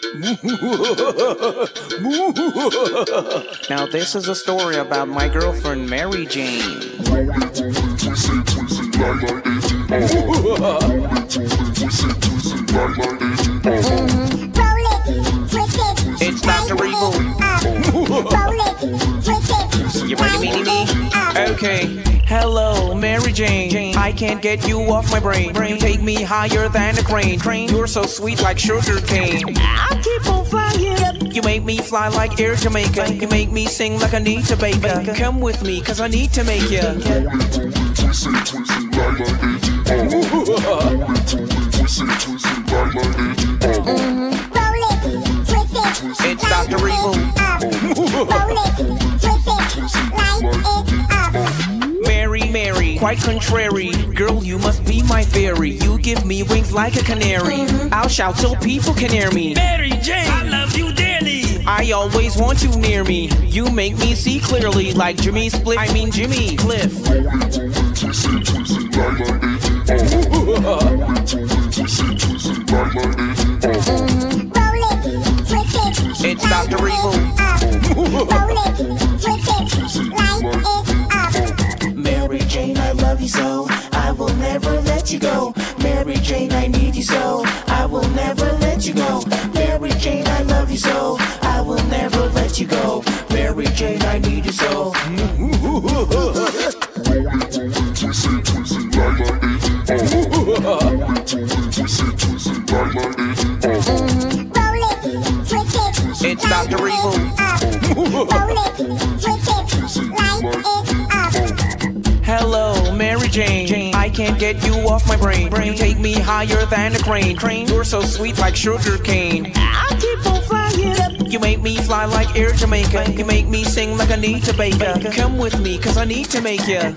Now this is a story about my girlfriend Mary Jane. It's Dr. Evil. You ready, me? Okay. Hello, Mary Jane. I can't get you off my brain. You take me higher than a crane. You're so sweet like sugar cane. I keep on flying. You make me fly like Air Jamaica. You make me sing like Anita Baker. Come with me, cause I need to make ya. It's Dr. Evil. Mary, quite contrary. Girl, you must be my fairy. You give me wings like a canary. I'll shout till people can hear me. Mary Jane, I love you dearly. I always want you near me. You make me see clearly like Jimmy Cliff. It's Dr. Evil. Mary Jane, I love you so. I will never let you go. Mary Jane, I need you so. I will never let you go. Mary Jane, I love you so. I will never let you go. Mary Jane, I need you so. It's Dr. Evil. Hello, Mary Jane. I can't get you off my brain. You take me higher than a crane. You're so sweet like sugar cane. I keep on flying. You make me fly like Air Jamaica. You make me sing like Anita Baker. Come with me, cause I need to make ya.